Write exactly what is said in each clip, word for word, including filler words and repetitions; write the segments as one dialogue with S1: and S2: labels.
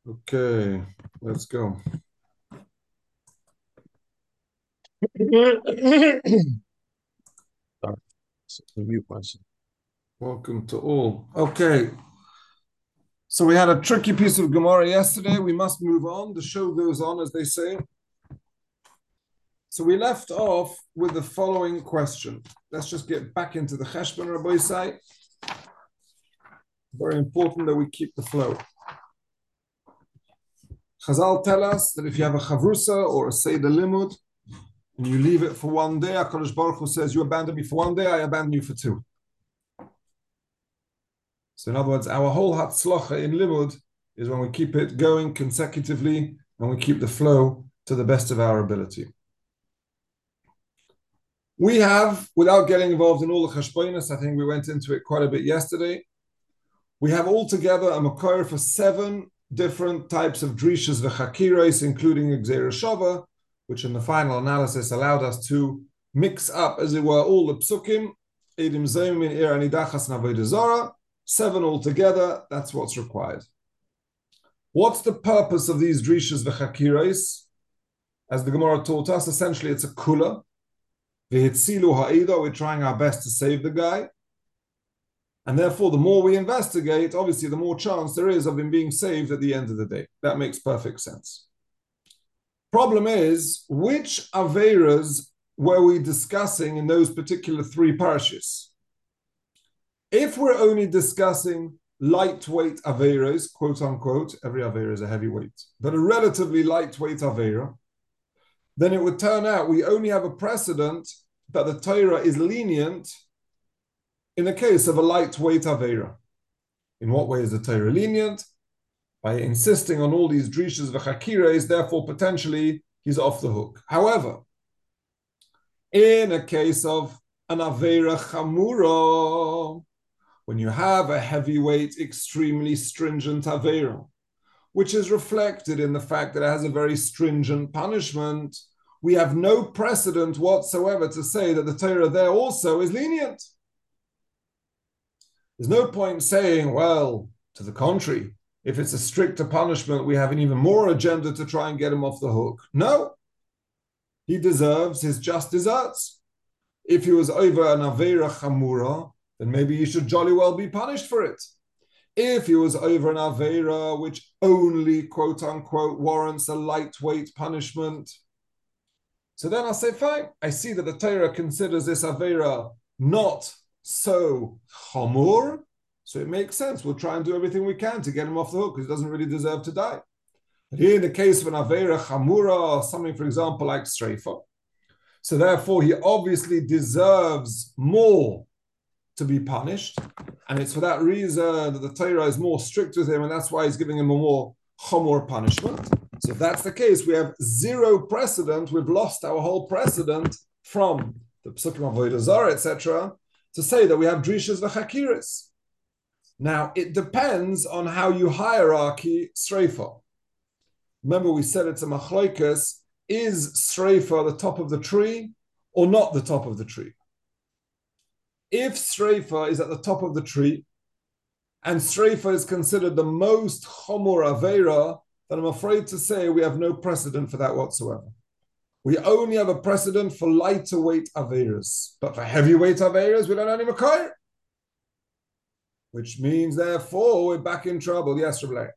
S1: Okay, let's go.
S2: Sorry. Mute myself.
S1: Welcome to all. Okay, so we had a tricky piece of Gemara yesterday. We must move on. The show goes on, as they say. So we left off with the following question. Let's just get back into the Cheshbon Rabbi Say. Very important that we keep the flow. Chazal tell us that if you have a chavrusa or a Seder Limud, and you leave it for one day, HaKadosh Baruch Hu says, you abandon me for one day, I abandon you for two. So in other words, our whole hatzlacha in limud is when we keep it going consecutively and we keep the flow to the best of our ability. We have, without getting involved in all the cheshbonos, I think we went into it quite a bit yesterday, we have altogether a makor for seven different types of drishas v'chakiros, including Gzeira Shava, which in the final analysis allowed us to mix up, as it were, all the psukim, Eidim Zayim in Ir Anidachas Navodah Zara, seven altogether, that's what's required. What's the purpose of these drishas v'chakiros? As the Gemara taught us, essentially it's a kula. V'hitzilu ha'ida, we're trying our best to save the guy. And therefore, the more we investigate, obviously, the more chance there is of him being saved at the end of the day. That makes perfect sense. Problem is, which Averas were we discussing in those particular three parashas? If we're only discussing lightweight Averas, quote unquote, every Avera is a heavyweight, but a relatively lightweight Avera, then it would turn out we only have a precedent that the Torah is lenient in the case of a lightweight Avera. In what way is the Torah lenient? By insisting on all these drishas v'chakiros, therefore potentially he's off the hook. However, in a case of an Avera Chamura, when you have a heavyweight, extremely stringent Avera, which is reflected in the fact that it has a very stringent punishment, we have no precedent whatsoever to say that the Torah there also is lenient. There's no point saying, well, to the contrary, if it's a stricter punishment, we have an even more agenda to try and get him off the hook. No, he deserves his just desserts. If he was over an Avera Chamura, then maybe he should jolly well be punished for it. If he was over an Avera which only, quote unquote, warrants a lightweight punishment, so then I say, fine, I see that the Torah considers this Avera not so chamur, so it makes sense. We'll try and do everything we can to get him off the hook because he doesn't really deserve to die. But here in the case of an Avera Chamura or something, for example, like Streifa, so therefore he obviously deserves more to be punished. And it's for that reason that the Torah is more strict with him, and that's why he's giving him a more chamur punishment. So if that's the case, we have zero precedent. We've lost our whole precedent from the Psukim of Avodah Zarah, et cetera, to say that we have drishas v'chakiris. Now, it depends on how you hierarchy Sreifa. Remember, we said it's a machloikas, is Sreifa the top of the tree or not the top of the tree? If Sreifa is at the top of the tree, and Sreifa is considered the most chomor Avera, then I'm afraid to say we have no precedent for that whatsoever. We only have a precedent for lighter weight Averas, but for heavyweight Averas, we don't have any Makar. Which means, therefore, we're back in trouble. Yes, Rabbi.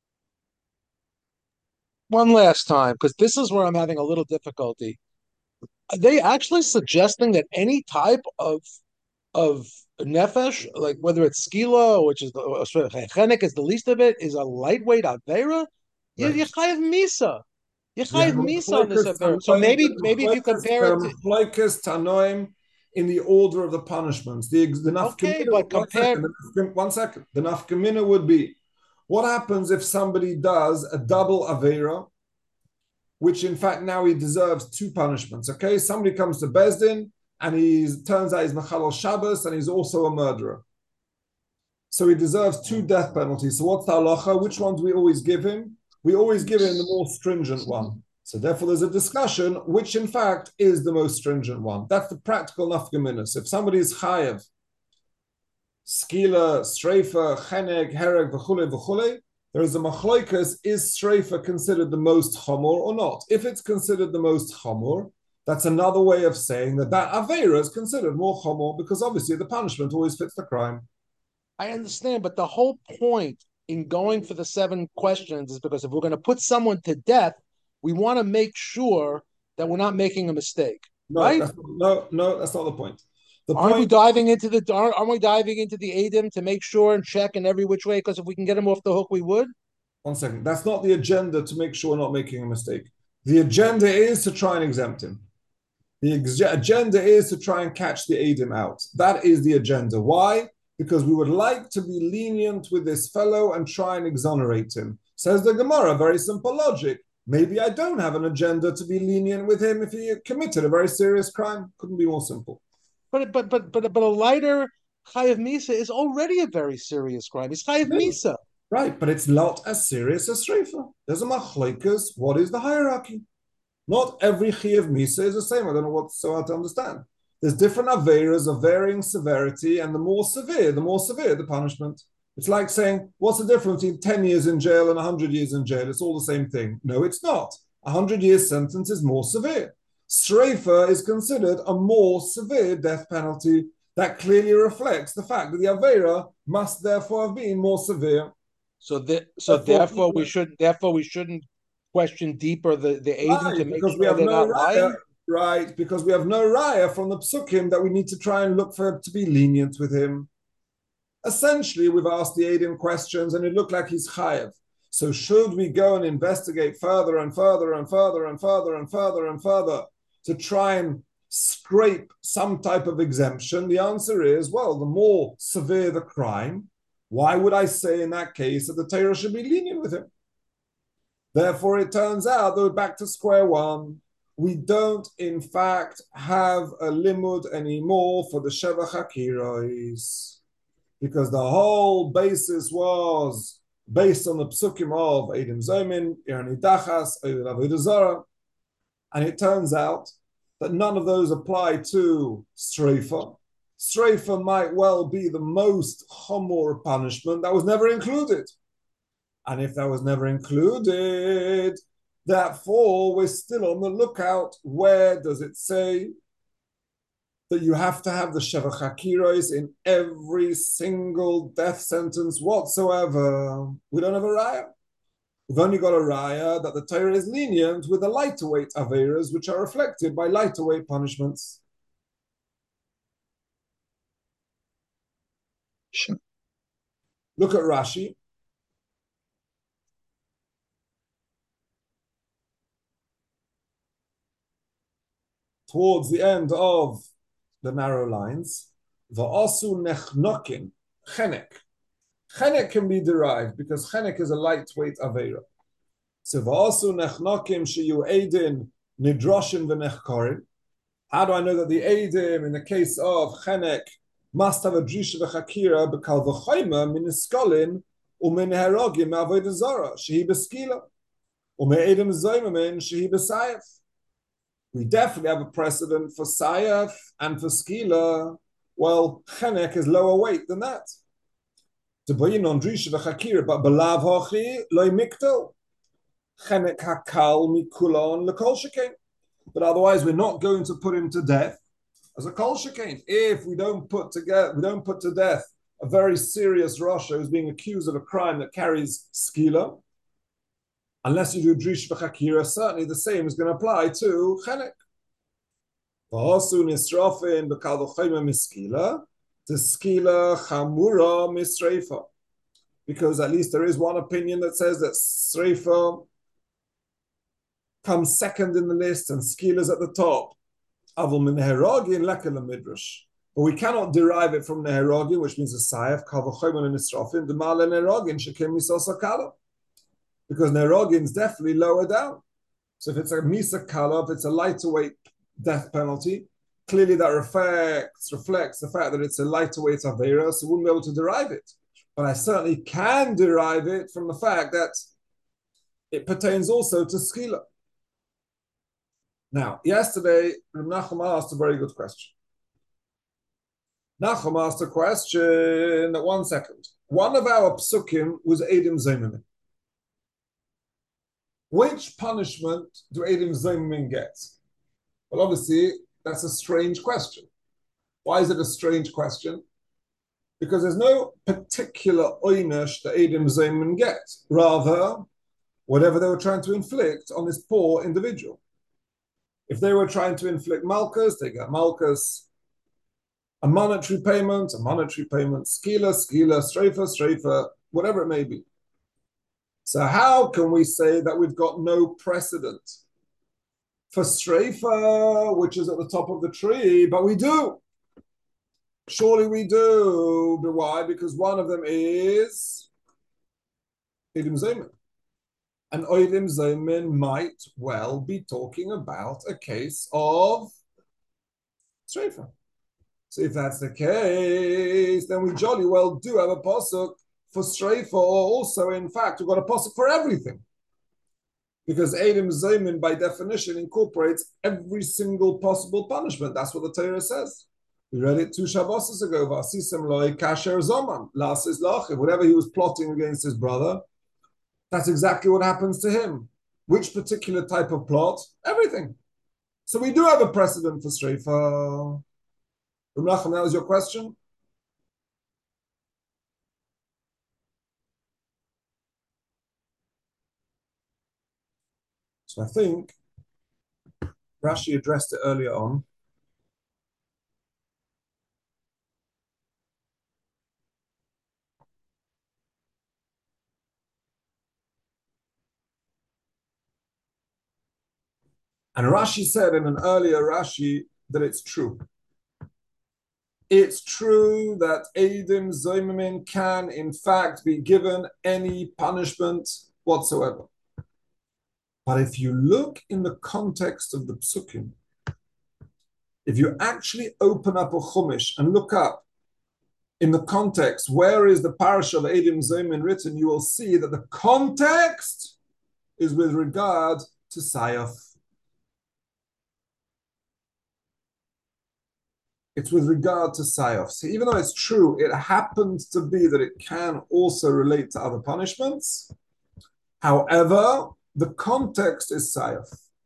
S2: One last time, because this is where I'm having a little difficulty. Are they actually suggesting that any type of of nefesh, like whether it's skila, which is the chenek is the least of it, is a lightweight avera? You you
S1: Right.
S2: chayiv misa. You
S1: You have
S2: chayiv
S1: a
S2: misa on this
S1: machlokes
S2: avera. So
S1: tanoim,
S2: maybe maybe if you compare it to
S1: machlokes tanoim in the order of the punishments. The the
S2: okay,
S1: nafkamina.
S2: but
S1: One
S2: compare
S1: second. The, one second. The nafkamina would be, what happens if somebody does a double avera, which in fact now he deserves two punishments? Okay, somebody comes to Bezdin and he turns out he's Machalal Shabbos and he's also a murderer. So he deserves two death penalties. So what's the halacha? Which one do we always give him? We always give him the more stringent one. So therefore there's a discussion which in fact is the most stringent one. That's the practical nafkaminas. If somebody is chayev, skila, streifa, chenek, hereg, v'chule, v'chule, There is a machloikas, is Sreifa considered the most chomor or not? If it's considered the most chomor, that's another way of saying that that Aveira is considered more chomor because obviously the punishment always fits the crime.
S2: I understand, but the whole point in going for the seven questions is because if we're going to put someone to death, we want to make sure that we're not making a mistake,
S1: No,
S2: right?
S1: that's not, no, no, that's not the point. The
S2: Aren't we
S1: point,
S2: diving into the aren't, aren't we diving into the A D I M to make sure and check in every which way? Because if we can get him off the hook, we would.
S1: one second, that's not the agenda to make sure we're not making a mistake. The agenda is to try and exempt him. The ex- agenda is to try and catch the Adim out. That is the agenda. Why? Because we would like to be lenient with this fellow and try and exonerate him. Says the Gemara, very simple logic. Maybe I don't have an agenda to be lenient with him if he committed a very serious crime. Couldn't be more simple.
S2: But but but but but a lighter chayav misa is already a very serious crime. It's chayav
S1: It is.
S2: misa.
S1: Right, but it's not as serious as Shrefa. There's a machlokes. What is the hierarchy? Not every Chiyav Misa is the same. I don't know what's so hard to understand. There's different Averas of varying severity, and the more severe, the more severe the punishment. It's like saying, what's the difference between ten years in jail and one hundred years in jail? It's all the same thing. No, it's not. A one hundred years sentence is more severe. Sreifa is considered a more severe death penalty that clearly reflects the fact that the Avera must therefore have been more severe.
S2: So the, so
S1: Therefore,
S2: therefore we should therefore we shouldn't question deeper the the A D I M
S1: right,
S2: to make
S1: because we
S2: sure
S1: have
S2: they're
S1: no
S2: not lying.
S1: raya, right? Because we have no raya from the psukim that we need to try and look for to be lenient with him. Essentially, we've asked the Adim questions, and it looked like he's chayav. So, should we go and investigate further and further and further and further and further and further to try and scrape some type of exemption? The answer is, well, the more severe the crime, why would I say in that case that the Torah should be lenient with him? Therefore, it turns out that we're back to square one. We don't, in fact, have a limud anymore for the Sheva Chakiros, because the whole basis was based on the psukim of Eidim Zomin, Irani Dachas, Avodah Zarah, and it turns out that none of those apply to Sreifa. Sreifa might well be the most chomor punishment that was never included. And if that was never included, therefore we're still on the lookout. Where does it say that you have to have the Sheva Chakiros in every single death sentence whatsoever? We don't have a raya. We've only got a raya that the Torah is lenient with the lighter weight averas, which are reflected by lighter weight punishments.
S2: Sure.
S1: Look at Rashi. Towards the end of the narrow lines, va'asu nechnokin, chenek. Chenek can be derived because chenek is a lightweight avera. So va'asu nechnokim sheyu eidin nidroshin v'nechkorin. How do I know that the eidim in the case of chenek must have a drisha v'chakira b'kal v'choyma min iskolin u'min herogim avodah zara shehi b'skila u'min eidim zoymamin shehi b'sayef. We definitely have a precedent for Sayaf and for Skila. Well, Chenek is lower weight than that. To Bayin on Drisha v'Chakira, but Belav Hochi loy miktel. Chenek hakal mikulon lekol shekain. But otherwise, we're not going to put him to death as a kol shekain. If we don't put together, we don't put to death a very serious Rasha who's being accused of a crime that carries Skila. Unless you do Drish v'Chakira, certainly the same is going to apply to Chenek. V'hosu nisrofin b'kal v'choyma miskila, to skila chamura misreifa. Because at least there is one opinion that says that Sreifa comes second in the list and skila is at the top. Avol min neheragin lekel midrash. But we cannot derive it from neheragin, which means a sayef, kal v'choyma nisrofin, the ma'ale neheragin shekem misosa kala. Because Nerogin is definitely lower down. So if it's a Misa Kala, if it's a lighter weight death penalty, clearly that reflects, reflects the fact that it's a lighter weight Avera, so we wouldn't be able to derive it. But I certainly can derive it from the fact that it pertains also to Skila. Now, yesterday, Nachum asked a very good question. Nachum asked a question, one second. One of our psukim was Eidim Zaymanim. Which punishment do Eidim Zaymin get? Well, obviously, that's a strange question. Why is it a strange question? Because there's no particular oynish that Eidim Zaymin get. Rather, whatever they were trying to inflict on this poor individual. If they were trying to inflict malchus, they get malchus. A monetary payment, a monetary payment, skila, skila, streifa, streifa, whatever it may be. So how can we say that we've got no precedent for streifa, which is at the top of the tree, but we do? Surely we do. But why? Because one of them is Eidim Zaymin. And Eidim Zaymin might well be talking about a case of streifa. So if that's the case, then we jolly well do have a pasuk for streifa. Also, in fact, we've got a pasuk for everything. Because Eidim Zaymin, by definition, incorporates every single possible punishment. That's what the Torah says. We read it two Shabbos ago. V'asisem loy kasher zoman, lasis lachiv. Whatever he was plotting against his brother, that's exactly what happens to him. Which particular type of plot? Everything. So we do have a precedent for streifa. Rumlacham, that was your question? So I think Rashi addressed it earlier on. And Rashi said in an earlier Rashi that it's true. It's true that Eidim Zaymin can, in fact, be given any punishment whatsoever. But if you look in the context of the psukim, if you actually open up a chumash and look up in the context, where is the parasha of Eidim Zaymin written, you will see that the context is with regard to Sayaf. It's with regard to Sayaf. So even though it's true, it happens to be that it can also relate to other punishments. However, the context is Sayaf.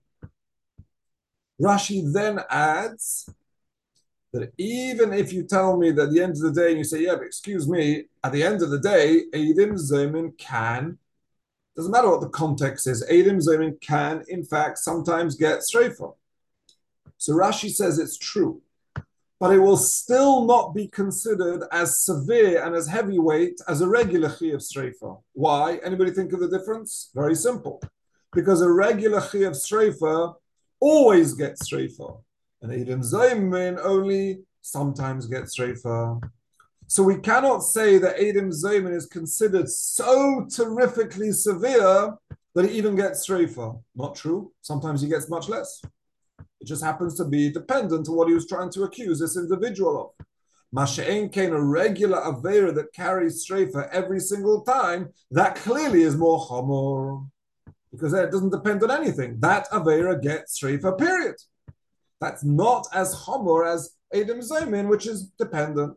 S1: Rashi then adds that even if you tell me that at the end of the day, and you say, yeah, but excuse me, at the end of the day, Eidim Zaymin can, doesn't matter what the context is, Eidim Zaymin can, in fact, sometimes get streifa. So Rashi says it's true, but it will still not be considered as severe and as heavyweight as a regular chiyuv streifa. Why? Anybody think of the difference? Very simple. Because a regular chiyuv streifa always gets streifa, and Eidim Zaymin only sometimes gets streifa. So we cannot say that Eidim Zaymin is considered so terrifically severe that he even gets streifa. Not true. Sometimes he gets much less. It just happens to be dependent on what he was trying to accuse this individual of. Masha'en came a regular avera that carries streifa every single time, that clearly is more chamor, because it doesn't depend on anything. That avera gets streifa, period. That's not as chamor as Eidim Zaymin, which is dependent.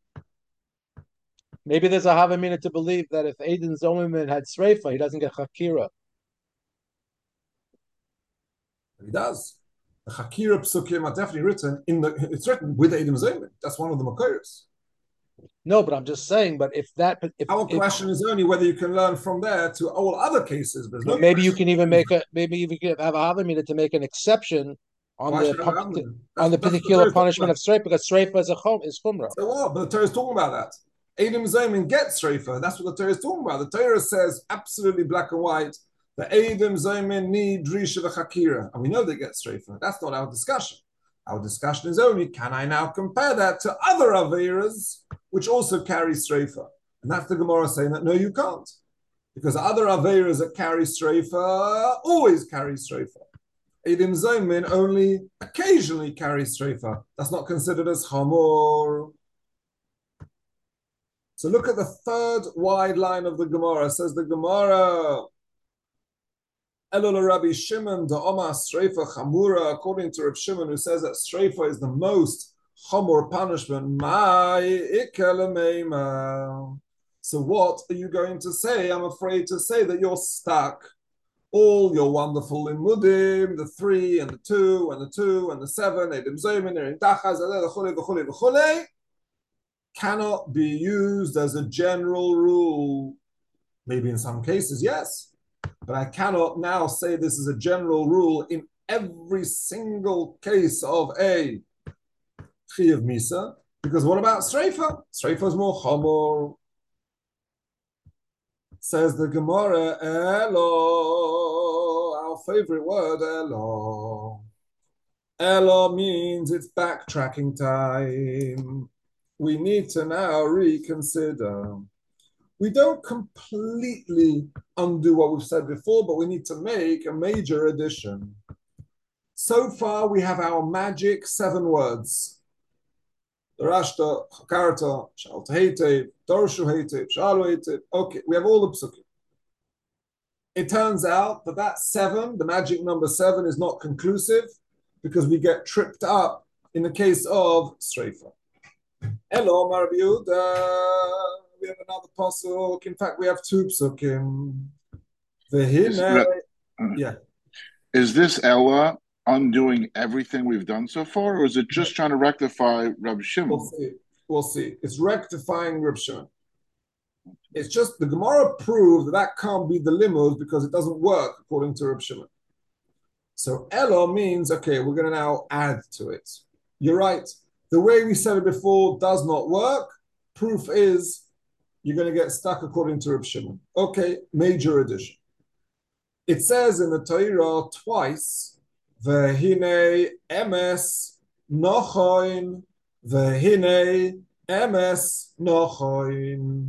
S2: Maybe there's a havamina to believe that if Eidim Zaymin had streifa, he doesn't get chakira.
S1: He does. The Chakira Psukim are definitely written in the. It's written with Eidim Zaymin. That's one of the Makoros.
S2: No, but I'm just saying. But if that, if
S1: our
S2: if,
S1: question is only whether you can learn from there to all other cases. There's no
S2: maybe
S1: question.
S2: you can even make a maybe you can have a havamina to make an exception on
S1: Why
S2: the on the particular punishment of streifa, because streifa is a chum is chumrah.
S1: So what? But the Torah is talking about that. Eidim Zaymin gets streifa. That's what the Torah is talking about. The Torah says absolutely black and white. The Eidim Zaymin need Drisha v'Chakira. And we know they get streifa. That's not our discussion. Our discussion is only, can I now compare that to other Averas which also carry streifa? And that's the Gemara saying that, no, you can't. Because other Averas that carry streifa always carry streifa. Eidim Zaymin only occasionally carry streifa. That's not considered as chamor. So look at the third wide line of the Gemara. It says the Gemara, Elul Rabbi Shimon, the Oma Streifa Chamura, according to Rabbi Shimon, who says that Streifa is the most Chamur punishment. So what are you going to say? I'm afraid to say that you're stuck all your wonderful limudim, the three and the two and the two and the seven, edim zoyim, edim dachas, v'chule, v'chule, v'chule, cannot be used as a general rule. Maybe in some cases, yes, but I cannot now say this is a general rule in every single case of a Chiyav Misa, because what about Sreifa? Sreifa is more Chomor. Says the Gemara, Elo, our favorite word, Elo. Elo means it's backtracking time. We need to now reconsider. We don't completely undo what we've said before, but we need to make a major addition. So far, we have our magic seven words. Darashta, Chakarta, Shalta Heitev, Dorshu Heitev, Shalu Heitev. Okay, we have all the psukim. It turns out that that seven, the magic number seven, is not conclusive because we get tripped up in the case of Sreifa. Hello, Rabbi Yehuda. We have another pasuk. In fact, we have two psukim.
S3: Is,
S1: yeah.
S3: Is this Ella undoing everything we've done so far, or is it just trying to rectify Reb Shimon?
S1: We'll see. We'll see. It's rectifying Reb Shimon. It's just the Gemara proved that that can't be the limud because it doesn't work according to Reb Shimon. So Elo means, okay, we're going to now add to it. You're right. The way we said it before does not work. Proof is you're going to get stuck according to Reb Shimon. Okay, major addition. It says in the Torah twice, Vehine emes nochoin, Vehine emes nochoin.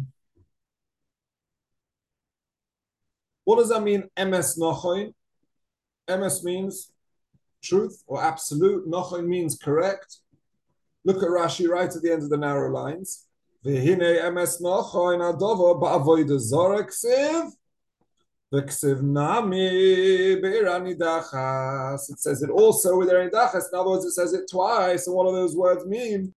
S1: What does that mean, emes nochoin? Emes means truth or absolute. Nochoin means correct. Look at Rashi right at the end of the narrow lines. V'hinei emes nochoin adovo ba'avoida zora ksiv v'ksiv nami be'iranidachas. It says it also with iranidachas. In other words, it says it twice. And what do those words mean?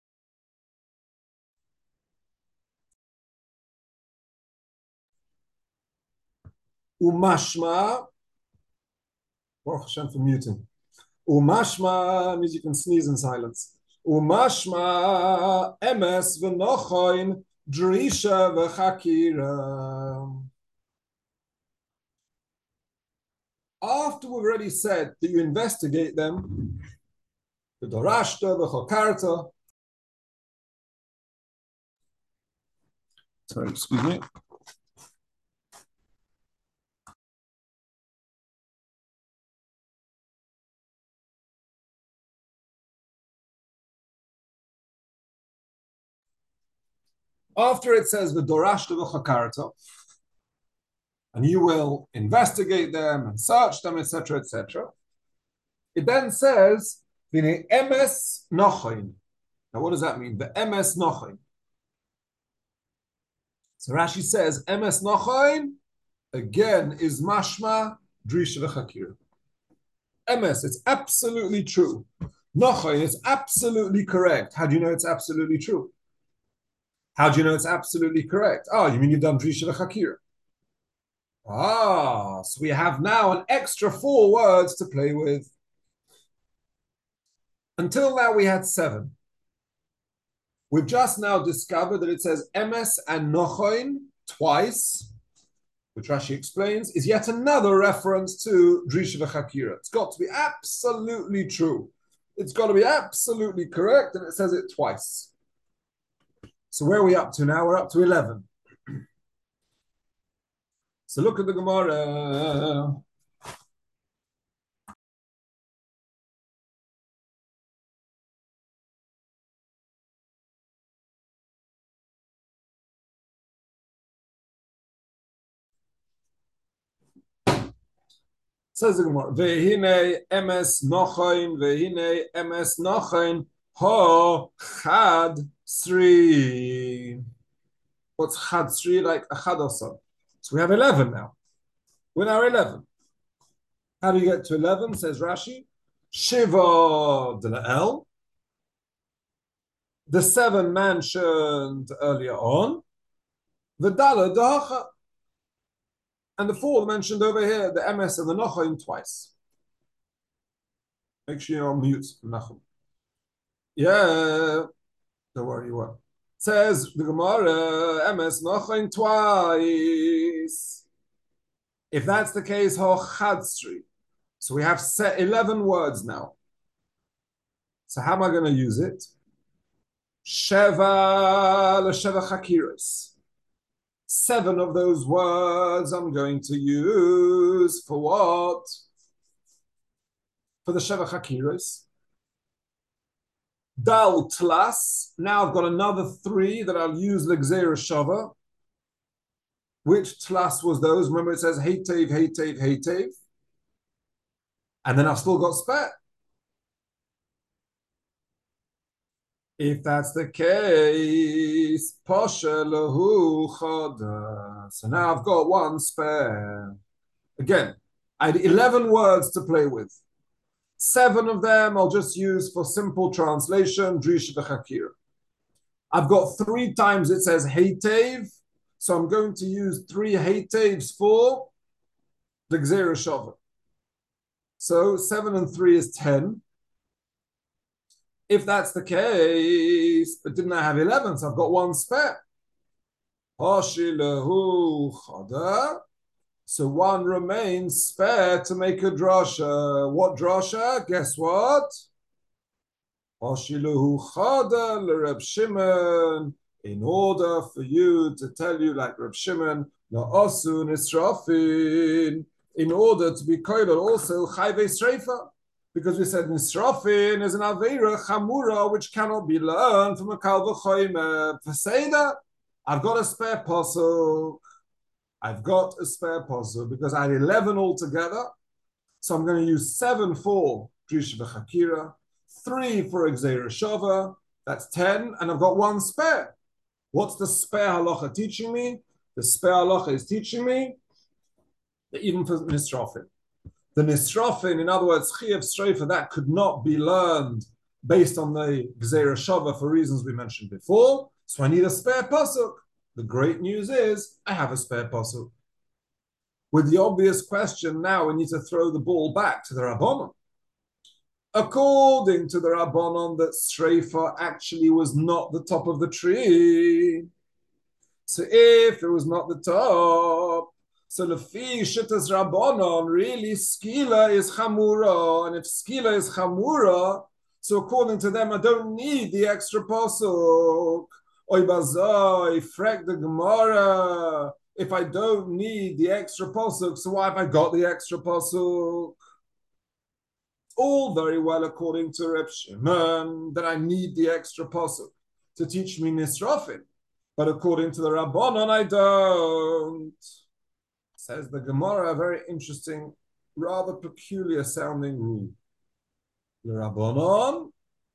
S1: Umashma. Baruch Hashem for muting. Umashma means you can sneeze in silence. Umashma emes v'nochoin drisha v'chakira. After we've already said that you investigate them, the dorashta, the chokarta. Sorry, excuse me. After it says the dorashta v'chakarta, and you will investigate them and search them, et cetera, et cetera. It then says v'nei emes nochoin. Now, what does that mean? The emes nochoin. So Rashi says emes nochoin again is mashma drisha v'chakira. Emes, it's absolutely true. Nochoin, it's absolutely correct. How do you know it's absolutely true? How do you know it's absolutely correct? Oh, you mean you've done Drisha v'Chakira. Ah, so we have now an extra four words to play with. Until now, we had seven. We've just now discovered that it says Emes and Nochoin twice, which Rashi explains, is yet another reference to Drisha v'Chakira. It's got to be absolutely true. It's got to be absolutely correct, and it says it twice. So where are we up to now? We're up to eleven. So look at the Gemara. Says the Gemara, Vehine emes nochoin, vehine emes nochoin, ho chad sri. What's chad sri? Like a chadasa. So we have eleven now. We're now eleven. How do you get to eleven? Says Rashi. Shiva D'La'el. The seven mentioned earlier on. V'dala D'Hacha. and the four mentioned over here, the emes and the nochaim twice. Make sure you're on mute, Nachum. Yeah, don't worry, you won't. Says the Gemara, emes nochaim twice. If that's the case, ho chadsri. So we have set eleven words now. So how am I going to use it? Sheva l'sheva chakiros. Seven of those words I'm going to use for what? For the sheva chakiros. Dal tlas. Now I've got another three that I'll use l'gzeira shava. Which tlas was those? Remember it says heitev, heitev, heitev. And then I've still got spare. If that's the case, Pasha lahu chada. So now I've got one spare. Again, I had eleven words to play with. Seven of them I'll just use for simple translation, Drisha v'chakira. I've got three times it says heitev, so I'm going to use three heitevs for the gzeira shava. So seven and three is ten. If that's the case, but didn't I have eleven? So I've got one spare. So one remains spare to make a drasha. What drasha? Guess what? Reb Shimon. In order for you to tell you like Reb Shimon, Na'asu Nisrafin, in order to be koilel also chayvei sreifa. Because we said Nisrafin is an Aveira Chamura which cannot be learned from a Kal V'choyim Peseda. I've got a spare pasuk. I've got a spare pasuk because I had eleven altogether. So I'm going to use seven for Drisha V'chakira, three for Gzeira Shava, that's ten, and I've got one spare. What's the spare halacha teaching me? The spare halacha is teaching me that even for Nisrafin. The Nisrafin, in other words, Chiev Streifa, that could not be learned based on the Gzeira Shava for reasons we mentioned before. So I need a spare pasuk. The great news is I have a spare pasuk. With the obvious question now, we need to throw the ball back to the Rabbanon. According to the Rabbanon, that Streifa actually was not the top of the tree. So if it was not the top, so Lefi Shittas Rabbanon, really Skila is Chamura, and if Skila is Chamura, so according to them, I don't need the extra pasuk. Oy bazai, frek the Gemara. If I don't need the extra pasuk, so why have I got the extra pasuk? All very well according to Reb Shimon that I need the extra pasuk to teach me Nisrafin, but according to the Rabbanon, I don't. Says the Gemara, a very interesting, rather peculiar sounding rule. The Rabbanon,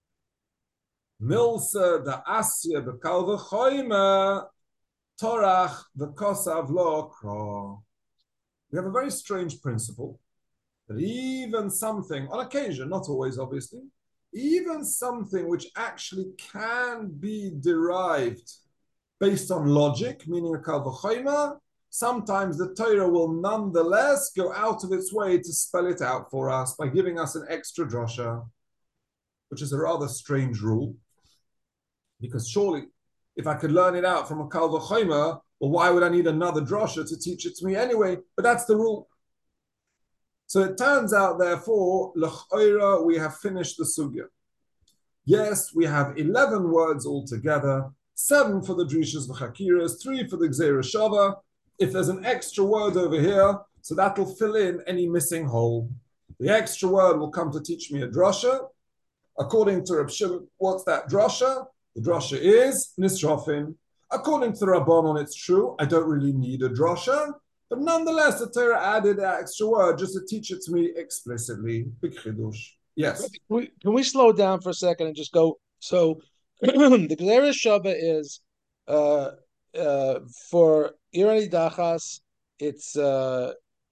S1: Milsa the Asya the Kal V'choyma Torach the Kosav Lo Kra. We have a very strange principle that even something, on occasion, not always obviously, even something which actually can be derived based on logic, meaning a Kal V'choyma, sometimes the Torah will nonetheless go out of its way to spell it out for us by giving us an extra drasha, which is a rather strange rule. Because surely, if I could learn it out from a Kal V'choyma, well, why would I need another drasha to teach it to me anyway? But that's the rule. So it turns out, therefore, l'ch'oira, we have finished the sugya. Yes, we have eleven words altogether, seven for the drishas v'chakiras, three for the gzeira shava. If there's an extra word over here, so that'll fill in any missing hole. The extra word will come to teach me a drasha. According to Reb Shimon, what's that drasha? The drasha is Nisrafin. According to the Rabbanon, it's true. I don't really need a drasha. But nonetheless, the Torah added that extra word just to teach it to me explicitly. Big chidush. Yes.
S2: Can we, can we slow down for a second and just go? So the Gzeira Shava is uh, uh, for Irani Dachas, it's uh,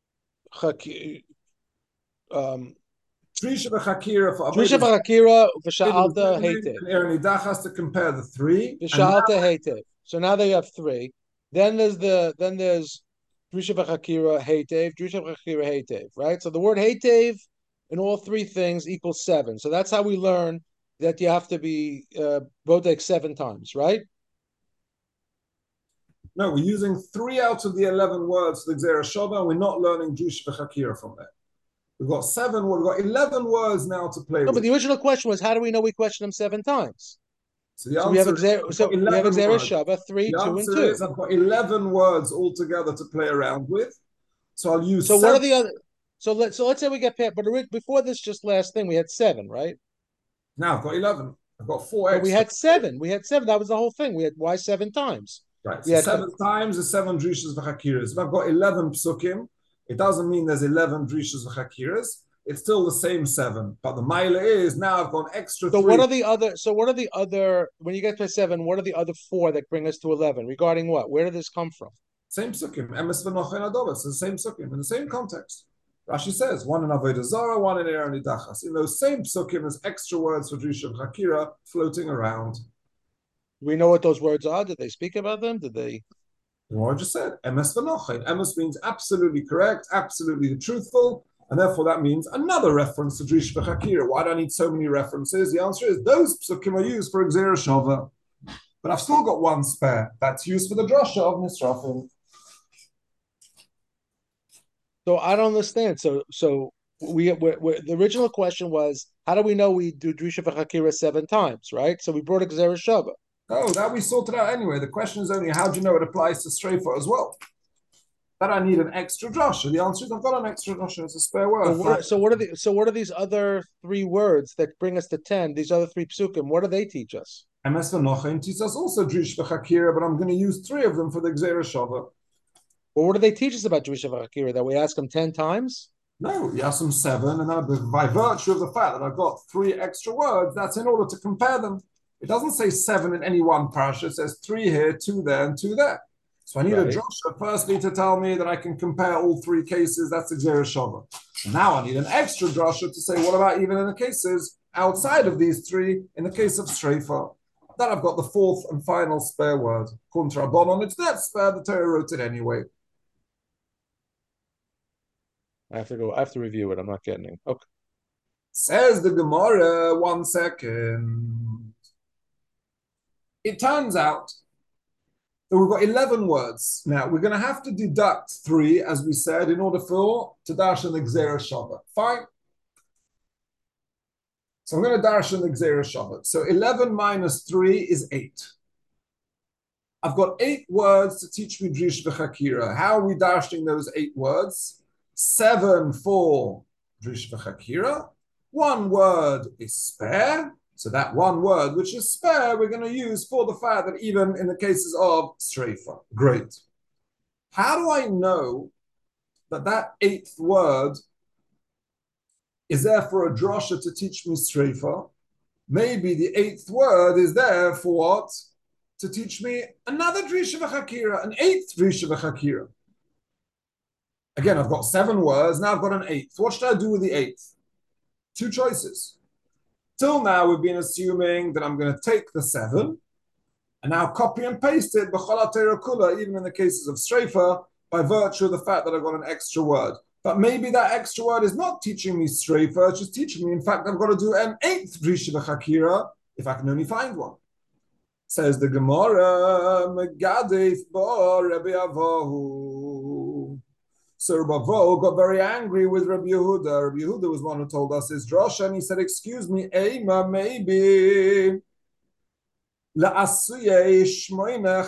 S2: um,
S1: Trisha v'chakira for
S2: Trisha v'chakira v'sha'alta heitev.
S1: Irani Dachas to compare the three.
S2: V'sha'alta heitev. So now they have three. Then there's the then there's Drisha v'chakira heitev, Drisha v'chakira heitev, right? So the word heitev in all three things equals seven. So that's how we learn that you have to be uh, bodek seven times, right?
S1: No, we're using three out of the eleven words for the Gzera Shava, and we're not learning Drisha v'chakira from there. We've got seven, we've got eleven words now to play
S2: no,
S1: with.
S2: But the original question was, how do we know we question them seven times?
S1: So the
S2: so we have
S1: answer
S2: Gzera,
S1: is
S2: so we have Gzera
S1: words.
S2: Shava, three,
S1: the
S2: two, and
S1: answer
S2: two.
S1: is I've got eleven words altogether to play around with. So I'll use
S2: So
S1: seven.
S2: what are the other? So let so let's say we get past, but before this just last thing, we had seven, right?
S1: Now I've got eleven. I've got four
S2: But
S1: extra.
S2: we had seven. We had seven. That was the whole thing. We had why seven times?
S1: Right.
S2: We
S1: so
S2: had
S1: seven times is seven drishas v'chakiras. If I've got eleven psukim, it doesn't mean there's eleven drishas v'chakiras. It's still the same seven. But the mile is now I've got an extra
S2: So
S1: three.
S2: what are the other? So what are the other? When you get to seven, what are the other four that bring us to eleven? Regarding what? Where did this come from?
S1: Same psukim. Emes v'nochen adobas. It's the same psukim in the same context. Rashi says one in Avodah Zarah, one in Aaron Idachas. In those same psukim, there's extra words for drisha v'chakira floating around.
S2: Do we know what those words are? Did they speak about them? Did they?
S1: What I just said, emes v'nochen. Emes means absolutely correct, absolutely truthful, and therefore that means another reference to Drish v'chakira. Why do I need so many references? The answer is those psukim are used for Gzera Shava. But I've still got one spare. That's used for the drasha of Nisrafim.
S2: So I don't understand. So so we, we, we the original question was, how do we know we do Drisha v'chakira seven times, right? So we brought a Gzera Shava.
S1: Oh, that we sorted out anyway. The question is only how do you know it applies to Streifa as well? That I need an extra drasha. The answer is I've got an extra drasha. It's a spare word.
S2: So what, are, so what are the so what are these other three words that bring us to ten? These other three psukim. What do they teach us?
S1: Emes v'nochen teaches us also Drish v'chakira, but I'm going to use three of them for the Gzera Shava.
S2: Well, what do they teach us about Drisha v'chakira? That we ask them ten times?
S1: No, you ask them seven, and then by virtue of the fact that I've got three extra words, that's in order to compare them. It doesn't say seven in any one parasha. It says three here, two there, and two there. So I need right. a drasha firstly to tell me that I can compare all three cases. That's the Gzera Shava. Now I need an extra drasha to say, what about even in the cases outside of these three, in the case of Streifa? Then I've got the fourth and final spare word. According to Rabbanon, it's that spare, the Torah wrote it anyway.
S2: I have to go, I have to review it. I'm not getting it. Okay.
S1: Says the Gemara, one second. It turns out that we've got eleven words. Now, we're going to have to deduct three, as we said, in order for to darshan the Gzera Shava. Fine. So I'm going to darshan the Gzera Shava. So eleven minus three is eight. I've got eight words to teach me Drish v'chakira. How are we darshing those eight words? Seven for Drish v'chakira. One word is spare. So that one word, which is spare, we're going to use for the fact that even in the cases of Streifa. Great. How do I know that that eighth word is there for a drasha to teach me Streifa? Maybe the eighth word is there for what? To teach me another Drisha v'chakira, an eighth Drisha v'chakira. Again, I've got seven words, now I've got an eighth. What should I do with the eighth? Two choices. Till now, we've been assuming that I'm going to take the seven and now copy and paste it, even in the cases of Streifa, by virtue of the fact that I've got an extra word. But maybe that extra word is not teaching me Streifa, it's just teaching me, in fact, I've got to do an eighth Drisha v'chakira if I can only find one. Says the Gemara, Megadef bo Rabbi Avohu. So Rabbi Avohu got very angry with Rabbi Yehuda. Rabbi Yehuda was one who told us his drasha, and he said, excuse me, Eima, maybe la'asuyei shmoina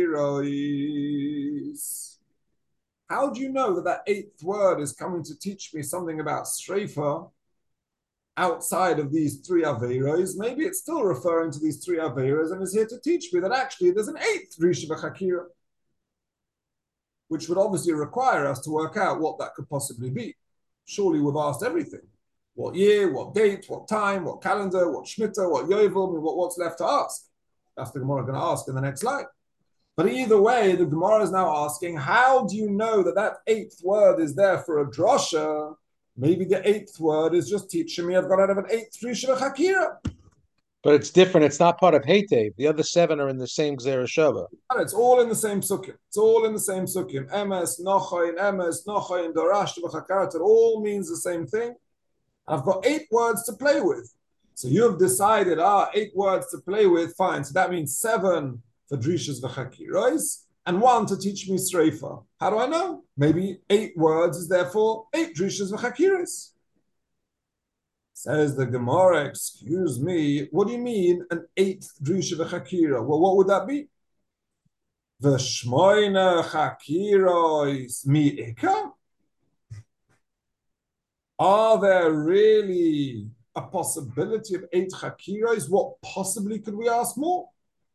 S1: chakirois. How do you know that that eighth word is coming to teach me something about Streifa outside of these three Aveiros? Maybe it's still referring to these three Aveiros and is here to teach me that actually there's an eighth Drisha v'chakira, which would obviously require us to work out what that could possibly be. Surely we've asked everything. What year, what date, what time, what calendar, what Shemitah, what Yovel, I mean, what, what's left to ask? That's the Gemara going to ask in the next line. But either way, the Gemara is now asking, how do you know that that eighth word is there for a drasha? Maybe the eighth word is just teaching me I've got to have an eighth Drisha v'chakira.
S2: But it's different. It's not part of Heitev. The other seven are in the same Gzera Shava.
S1: It's all in the same sukkim. It's all in the same sukkim. Emes, Nochain, Emes, Nochain, Dorash, V'chakarat. It all means the same thing. I've got eight words to play with. So you've decided, ah, eight words to play with, fine. So that means seven for Drishas V'chakiros and one to teach me Sreifa. How do I know? Maybe eight words is therefore eight Drishas V'chakiros. Says the Gemara, excuse me, what do you mean an eighth Drisha V'chakira? Well, what would that be? V'shmoina chakiros mi'ika? Are there really a possibility of eight chakiros? What possibly could we ask more?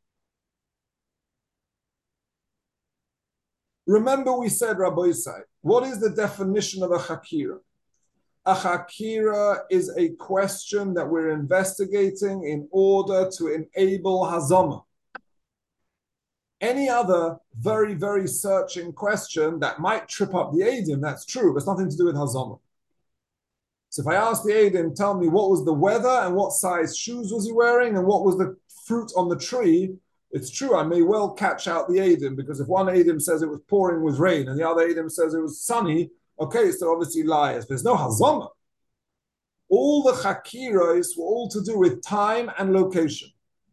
S1: Remember we said, Rabbi Yisai, what is the definition of a chakira? A chakira is a question that we're investigating in order to enable hazama. Any other very, very searching question that might trip up the Eidim, that's true, but it's nothing to do with hazama. So if I ask the Eidim, tell me what was the weather and what size shoes was he wearing and what was the fruit on the tree, it's true, I may well catch out the Eidim, because if one Eidim says it was pouring with rain and the other Eidim says it was sunny, okay, so obviously liars. There's no hazama. All the chakiros were all to do with time and location.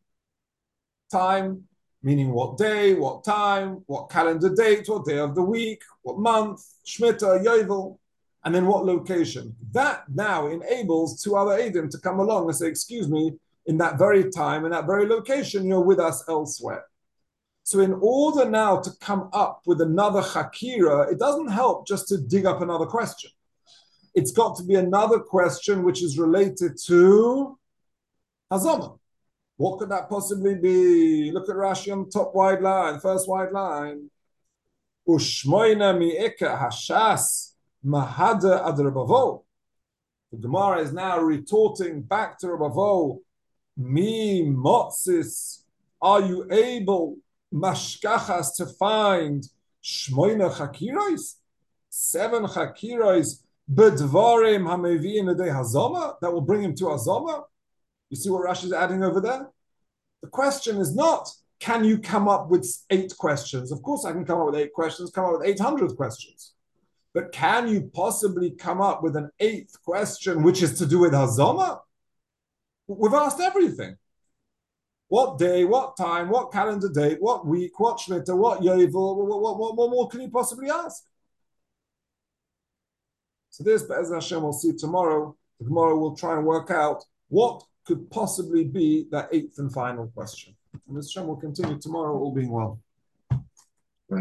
S1: Time, meaning what day, what time, what calendar date, what day of the week, what month, Shemitah, Yovel, and then what location. That now enables two other Eidim to come along and say, excuse me, in that very time, in that very location, you're with us elsewhere. So in order now to come up with another chakira, it doesn't help just to dig up another question. It's got to be another question which is related to hazama. What could that possibly be? Look at Rashi on the top wide line, first wide line. Ushmoina mi'eka hashas mahada ad Rabavo. The Gemara is now retorting back to Rabavo. Mi motzis, are you able mashkachas to find shmoina chakiros, seven chakiros, bedvarim hameviin edei hazama, that will bring him to hazama? You see what Rashi is adding over there? The question is not, can you come up with eight questions? Of course I can come up with eight questions, come up with eight hundred questions. But can you possibly come up with an eighth question which is to do with hazama? We've asked everything. What day, what time, what calendar date, what week, what Shemitah, what Yovel, what, what, what, what more can you possibly ask? So this, Be'ez Hashem, we'll see tomorrow. The Gemara will try and work out what could possibly be that eighth and final question. And Hashem will continue tomorrow, all being well.